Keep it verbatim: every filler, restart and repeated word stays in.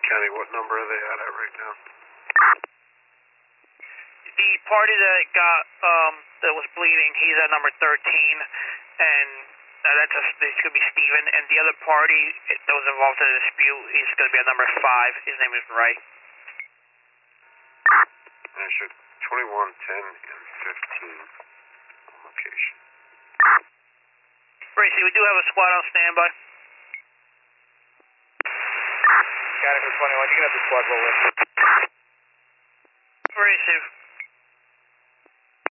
County, what number are they at, at right now? The party that got, um, that was bleeding, he's at number thirteen, and uh, that's a, it's going to be Steven, and the other party that was involved in the dispute, he's going to be at number five. His name is Ray. Measure twenty-one, ten, and fifteen on location. Ray, see, we do have a squad on standby. County for twenty-one, you can have the squad roll in.